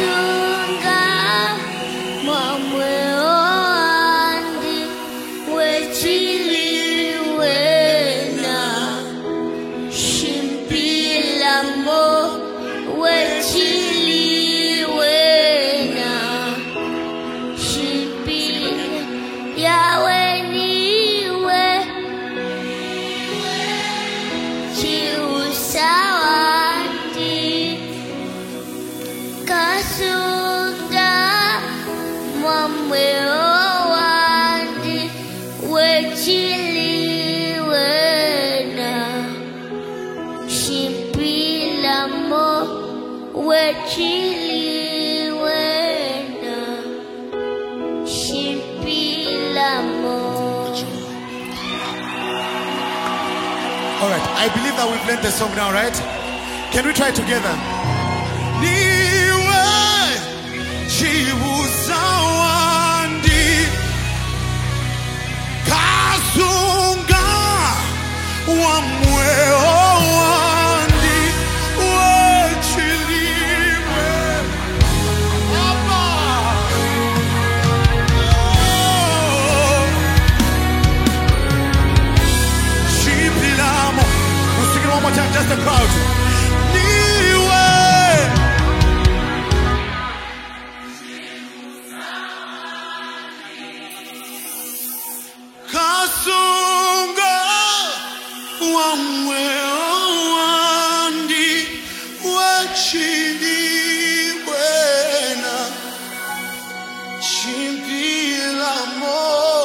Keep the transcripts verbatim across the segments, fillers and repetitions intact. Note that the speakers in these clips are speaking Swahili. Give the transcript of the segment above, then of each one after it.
Alright, I believe that we've learned the song now, right? Can we try it together? Niwe chiwusawandi kasunga wamweo wandi wechiliwe Abba. Oh. Chipilamo. We'll sing it one more time, just the crowd. Niwe kasunga wamweo wandi wachiliwe na chimpilamo.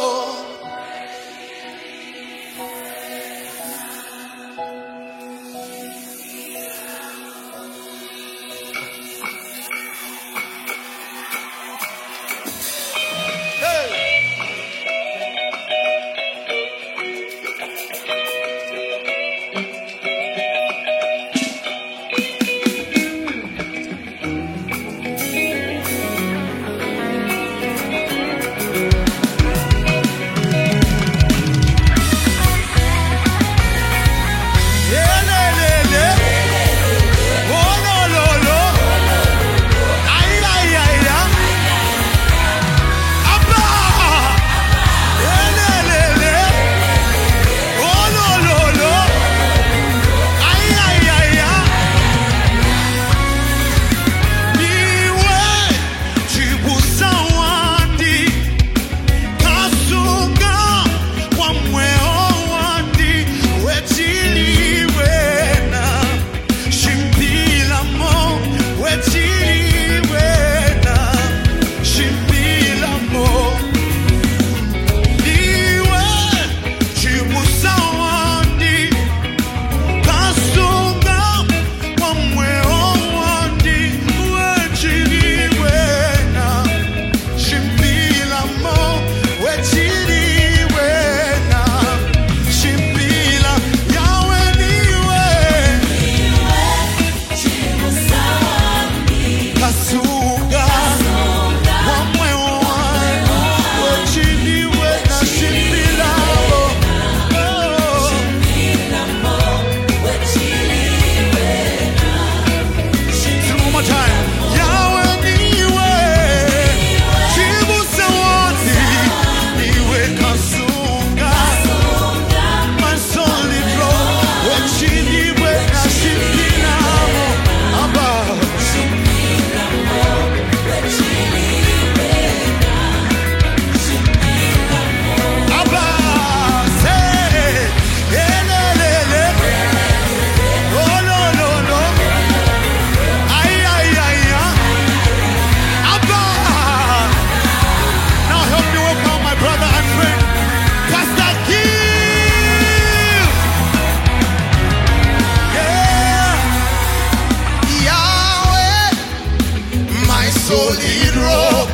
Solid rock,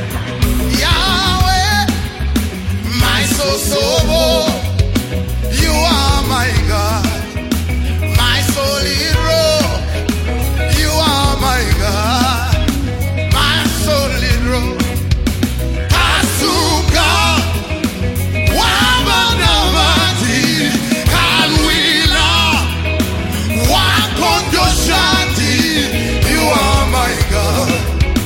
Yahweh, my soul, so you are my God, my solid rock, you are my God, my solid rock. Kasuga, Wabanamati, Kalwila, Wakondoshanti, you are my God.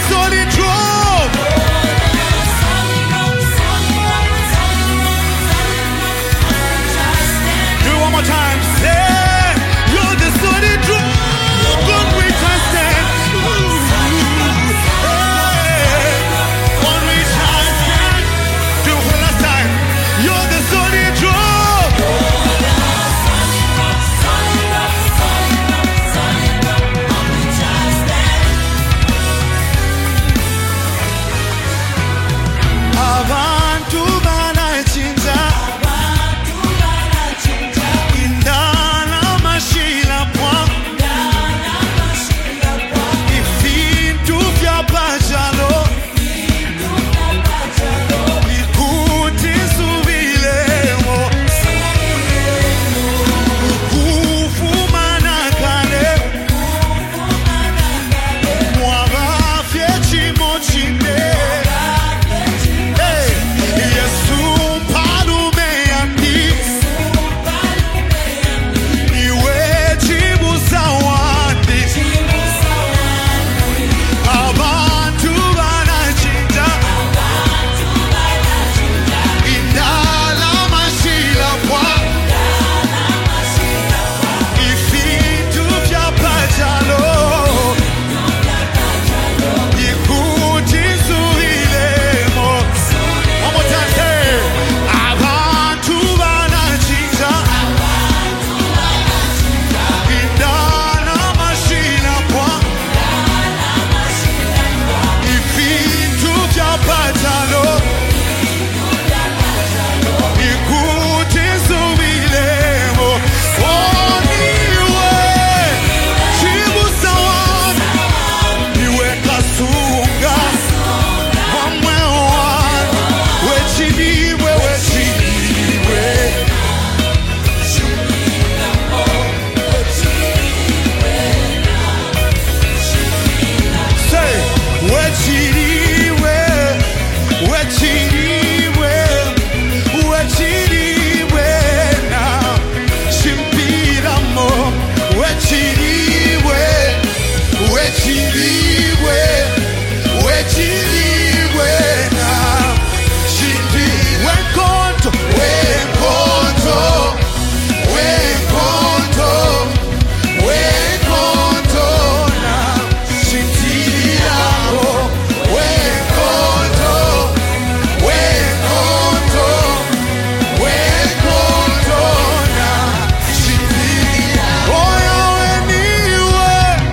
solid rock. Do it one more time. Say, you're the solid rock on which I stand. Hey, on which I stand. Do it one last time. You're the solid rock. Abantu banachinja indana mashila pwa ifintu vya bajalo ikuti subilemo kufumana kale mwabafye chimo chinde. Hey, Yesu mpalume yandi iwe jibu zawadi abantu banachinja indala mashila pwa ifintu vya bajalo ikuti zuilemo. One more time, say, abantu banachinja indala mashila pwa ifintu vya bajalo ikuti zuilemo. Oh, niwe jibu zawadi, niwe kasunga wamwe wanu, wechiliwe wechiliwe. Say, wechiliwe wechiliwe wechiliwe na shimpiramo. Wechiliwe wechiliwe wechiliwe na shimpi. Wenkonto wenkonto wenkonto wenkonto na shimtiramo. Wenkonto wenkonto wenkonto na shimtiramo. Oya weniwe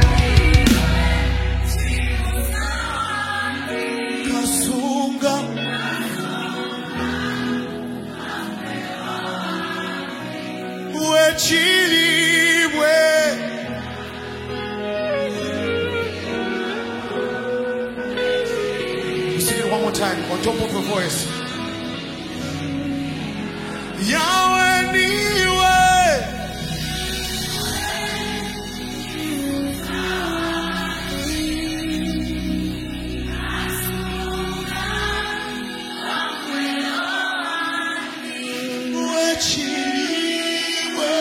kasunga wechiliwe. Sing it one more time on top of your voice. Yahweh niwe wechiliwe.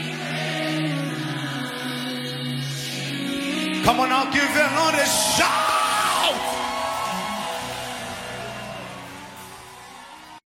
Come on now, give the Lord a shout.